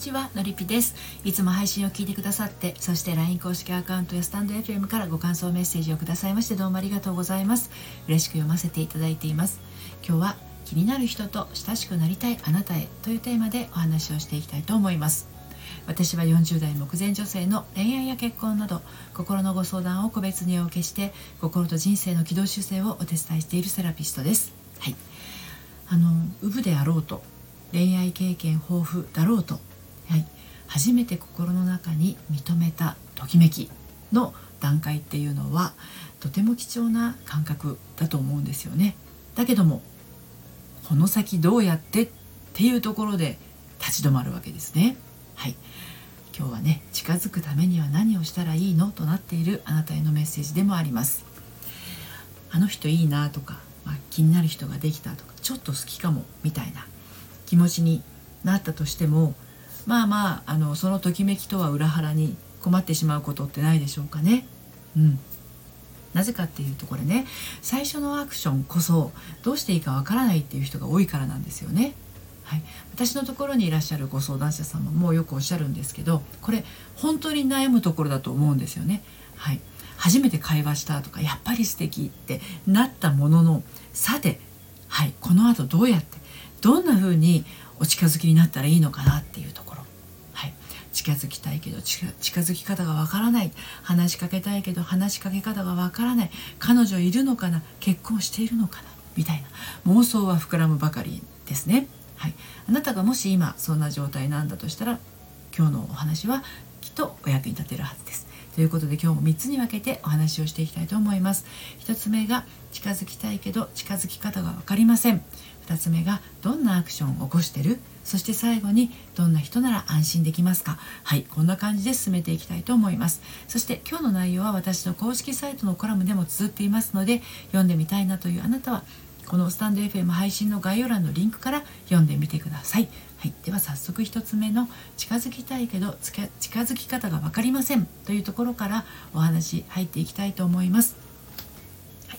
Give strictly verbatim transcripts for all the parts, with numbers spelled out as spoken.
ちは、のりぴです。いつも配信を聞いてくださって、そして ライン 公式アカウントやスタンド エフエム からご感想メッセージをくださいまして、どうもありがとうございます。嬉しく読ませていただいています。今日は気になる人と親しくなりたいあなたへというテーマでお話をしていきたいと思います。私はよんじゅう代目前女性の恋愛や結婚など心のご相談を個別にお受けして、心と人生の軌道修正をお手伝いしているセラピストです。はい、あのウブであろうと恋愛経験豊富だろうと、はい、初めて心の中に認めたときめきの段階っていうのはとても貴重な感覚だと思うんですよね。だけどもこの先どうやってっていうところで立ち止まるわけですね。はい、今日はね、近づくためには何をしたらいいのとなっているあなたへのメッセージでもあります。あの人いいなとか、まあ、気になる人ができたとか、ちょっと好きかもみたいな気持ちになったとしても、まあまあ、あのそのときめきとは裏腹に困ってしまうことってないでしょうかね。うん、なぜかっていうと、これね、最初のアクションこそどうしていいかわからないっていう人が多いからなんですよね。はい、私のところにいらっしゃるご相談者様もよくおっしゃるんですけど、これ本当に悩むところだと思うんですよね。はい、初めて会話したとか、やっぱり素敵ってなったものの、さて、はい、この後どうやってどんな風にお近づきになったらいいのかなっていうところ、はい、近づきたいけど近づき方がわからない、話しかけたいけど話しかけ方がわからない、彼女いるのかな、結婚しているのかなみたいな妄想は膨らむばかりですね。はい、あなたがもし今そんな状態なんだとしたら、今日のお話はきっとお役に立てるはずです。ということで、今日もみっつに分けてお話をしていきたいと思います。ひとつめが近づきたいけど近づき方が分かりません。ふたつめがどんなアクションを起こしてる。そして最後にどんな人なら安心できますか。はい、こんな感じで進めていきたいと思います。そして今日の内容は私の公式サイトのコラムでも綴っていますので、読んでみたいなというあなたはこのスタンド エフエム 配信の概要欄のリンクから読んでみてください。はい、では早速ひとつめの近づきたいけど近づき方が分かりませんというところからお話入っていきたいと思います。はい、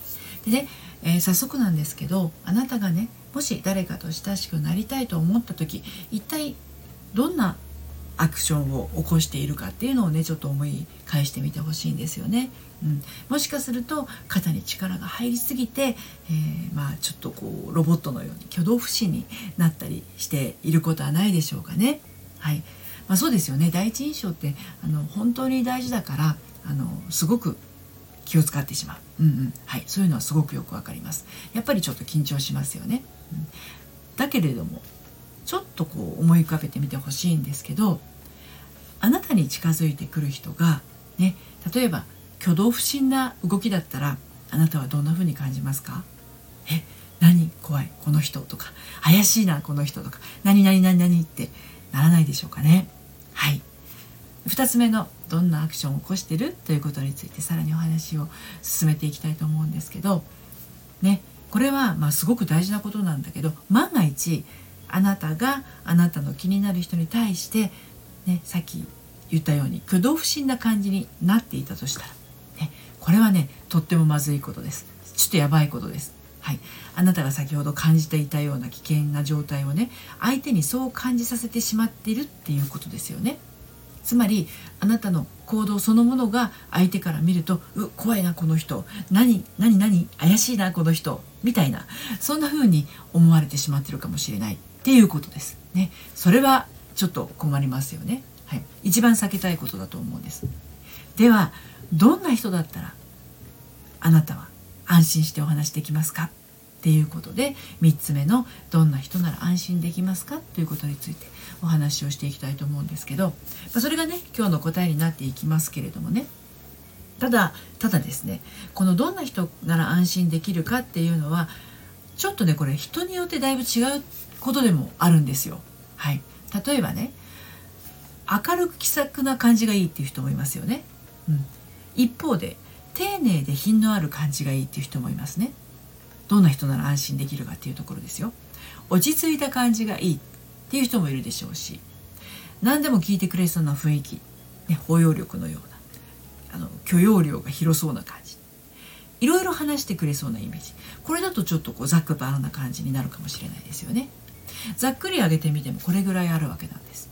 でね、えー、早速なんですけど、あなたがね、もし誰かと親しくなりたいと思った時、一体どんなアクションを起こしているかっていうのをね、ちょっと思い返してみてほしいんですよね。うん、もしかすると肩に力が入りすぎて、えー、まあちょっとこうロボットのように挙動不審になったりしていることはないでしょうかね。はい、まあ、そうですよね。第一印象ってあの本当に大事だから、あのすごく気を使ってしまう、うんうん、はい、そういうのはすごくよくわかります。やっぱりちょっと緊張しますよね。うん、だけれどもちょっとこう思い浮かべてみてほしいんですけど、あなたに近づいてくる人がね、例えば挙動不審な動きだったら、あなたはどんな風に感じますか？え、何怖いこの人とか、怪しいなこの人とか、何何何何ってならないでしょうかね。はい、ふたつめのどんなアクションを起こしてるということについて、さらにお話を進めていきたいと思うんですけどね、これはまあすごく大事なことなんだけど、万が一あなたがあなたの気になる人に対してね、さっき言ったように挙動不審な感じになっていたとしたら、ね、これはね、とってもまずいことです。ちょっとやばいことです。はい、あなたが先ほど感じていたような危険な状態をね、相手にそう感じさせてしまっているっていうことですよね。つまりあなたの行動そのものが相手から見ると、う怖いなこの人、何何何怪しいなこの人みたいな、そんな風に思われてしまっているかもしれないっていうことですね。それはちょっと困りますよね。はい、一番避けたいことだと思うんです。ではどんな人だったらあなたは安心してお話できますかっていうことで、みっつめのどんな人なら安心できますかということについてお話をしていきたいと思うんですけど、まあ、それがね今日の答えになっていきますけれどもね、ただただですね、このどんな人なら安心できるかっていうのはちょっとね、これ人によってだいぶ違うことでもあるんですよ。はい、例えばね、明るく気さくな感じがいいっていう人もいますよね。うん、一方で丁寧で品のある感じがいいっていう人もいますね。どんな人なら安心できるかっていうところですよ。落ち着いた感じがいいっていう人もいるでしょうし、何でも聞いてくれそうな雰囲気、ね、包容力のような、あの許容量が広そうな感じ、いろいろ話してくれそうなイメージ、これだとちょっとこうざっくばらんな感じになるかもしれないですよね。ざっくり上げてみてもこれぐらいあるわけなんです。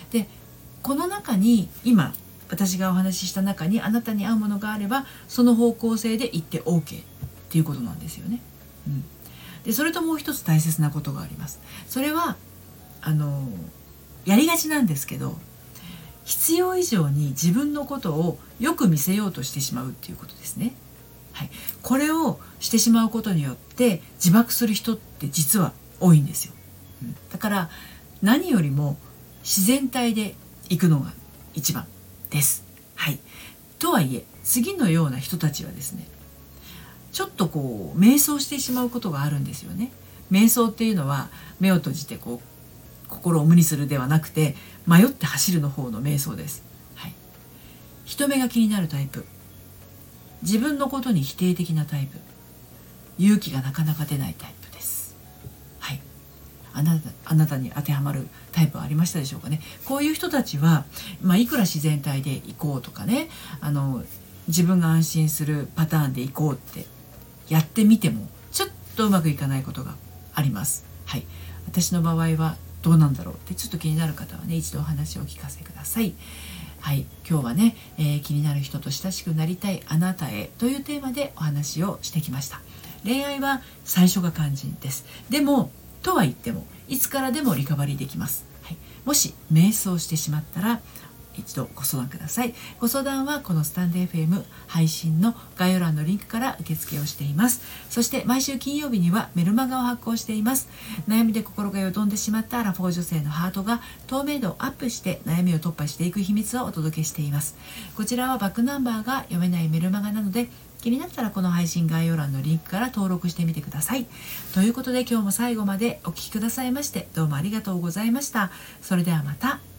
でこの中に今私がお話しした中にあなたに合うものがあればその方向性で行って オーケー っていうことなんですよね。うん、でそれともう一つ大切なことがあります。それはあのやりがちなんですけど、必要以上に自分のことをよく見せようとしてしまうっていうことですね。はい、これをしてしまうことによって自爆する人って実は多いんですよ。うん、だから何よりも自然体で行くのが一番です。はい、とはいえ次のような人たちはですね、ちょっとこう瞑想してしまうことがあるんですよね。瞑想っていうのは目を閉じてこう心を無にするではなくて、迷って走るの方の瞑想です。はい、人目が気になるタイプ、自分のことに否定的なタイプ、勇気がなかなか出ないタイプです。はい、あなた、あなたに当てはまるタイプはありましたでしょうかね。こういう人たちは、まあ、いくら自然体で行こうとかね、あの自分が安心するパターンで行こうってやってみてもちょっとうまくいかないことがあります。はい、私の場合はどうなんだろうってちょっと気になる方はね、一度お話をお聞かせください。はい、今日はね、えー、気になる人と親しくなりたいあなたへというテーマでお話をしてきました。恋愛は最初が肝心です。でもとは言ってもいつからでもリカバリーできます。はい、もし瞑想してしまったら一度ご相談ください。ご相談はこのスタンド エフエム 配信の概要欄のリンクから受付をしています。そして毎週金曜日にはメルマガを発行しています。悩みで心がよどんでしまったアラフォー女性のハートが透明度をアップして悩みを突破していく秘密をお届けしています。こちらはバックナンバーが読めないメルマガなので、気になったらこの配信概要欄のリンクから登録してみてください。ということで今日も最後までお聞きくださいましてどうもありがとうございました。それではまた。